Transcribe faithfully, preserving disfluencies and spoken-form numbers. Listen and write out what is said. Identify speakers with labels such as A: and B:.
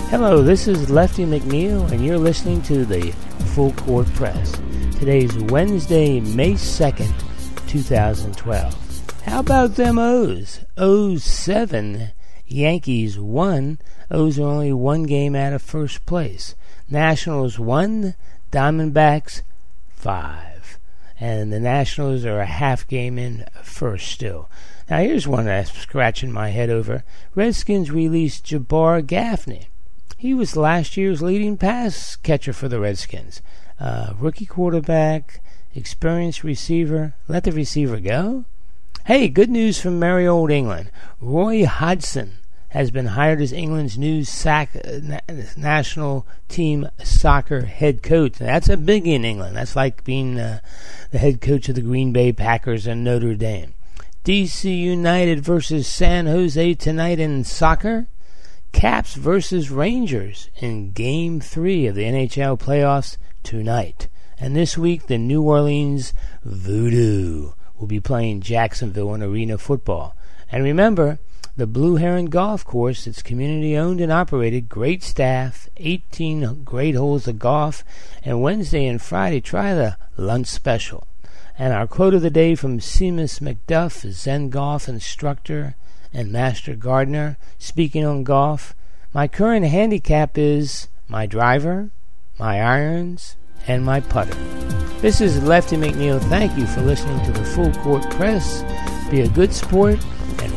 A: Hello, this is Lefty McNeil, and you're listening to the Full Court Press. Today's Wednesday, May second, twenty twelve. How about them O's? O's seven, Yankees one. O's are only one game out of first place. Nationals one, Diamondbacks five. And the Nationals are a half game in first still. Now here's one I'm scratching my head over. Redskins released Jabbar Gaffney. He was last year's leading pass catcher for the Redskins. Uh, rookie quarterback, experienced receiver. Let the receiver go? Hey, good news from merry old England. Roy Hodgson has been hired as England's new sac- na- national team soccer head coach. Now, that's a biggie in England. That's like being uh, the head coach of the Green Bay Packers and Notre Dame. D C United versus San Jose tonight in soccer. Caps versus Rangers in Game three of the N H L playoffs tonight. And this week, the New Orleans Voodoo will be playing Jacksonville in arena football. And remember, the Blue Heron Golf Course, it's community-owned and operated, great staff, eighteen great holes of golf, and Wednesday and Friday, try the lunch special. And our quote of the day from Seamus McDuff, Zen golf instructor and master gardener, speaking on golf. My current handicap is my driver, my irons, and my putter. This is Lefty McNeil. Thank you for listening to the Full Court Press. Be a good sport and